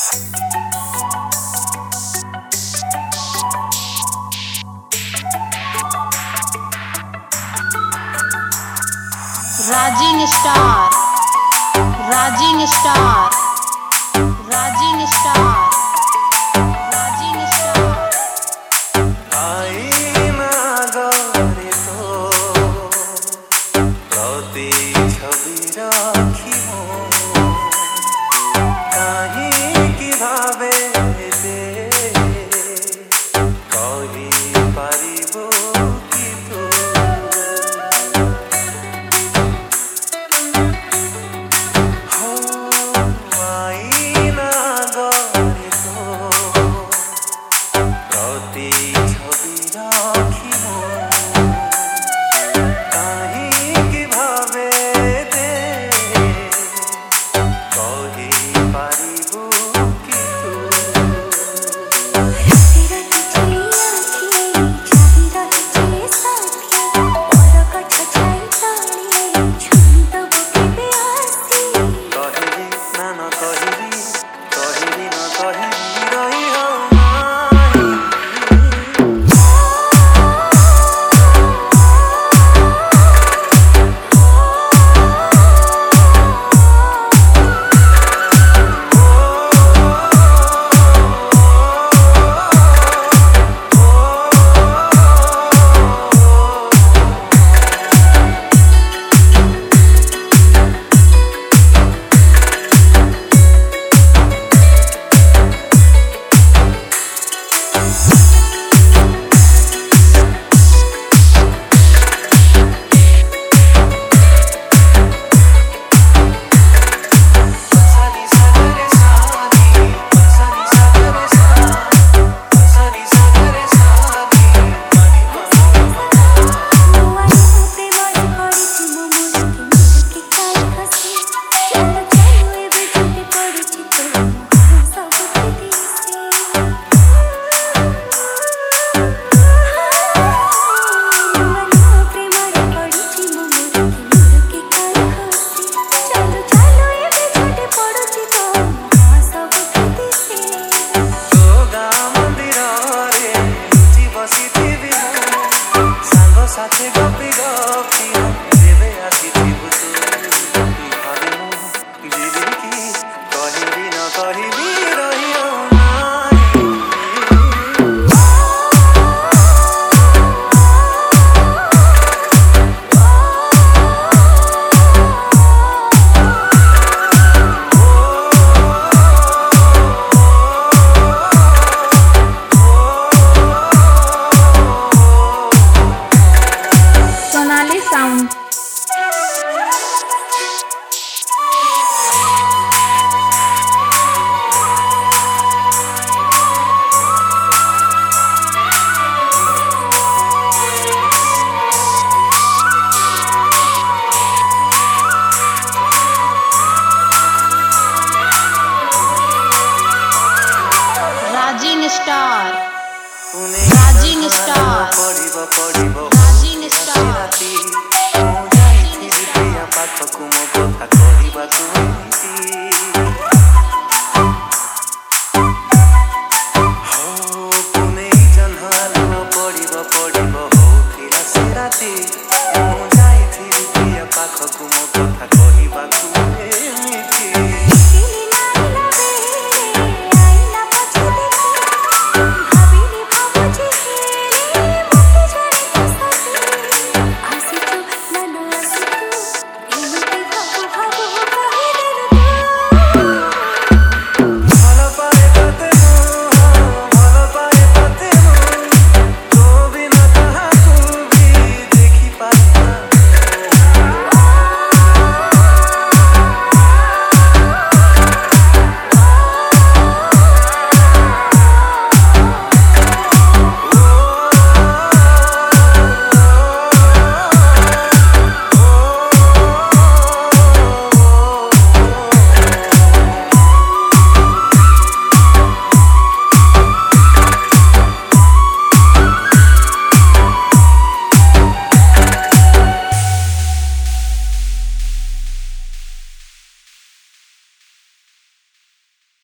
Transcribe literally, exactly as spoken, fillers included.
राजिंग star, raising star, raising star, raising star. आई ना गरे तो प्रति छवि राखिमो कहीं कि भावे दे कही पारिबो कि तू हो आई ना गरे तो प्रति छवि राखिमो कहीं कि भावे दे कही पारिबो कि तू कहरी ना न कहरी कहरी न कहरी रही हो माई सनी सगरे सानी सनी सगरे सानी सनी सगरे सानी मनी तो गाँ मंदिर रे लुचि बसिथिबि मु सांग साथे गपि गपि देवे आसिथिबु तू भावे मु जीवी कि कहरी न कहरी रही हो नाई सोनाली साउंड। राजिंग स्टार। तूने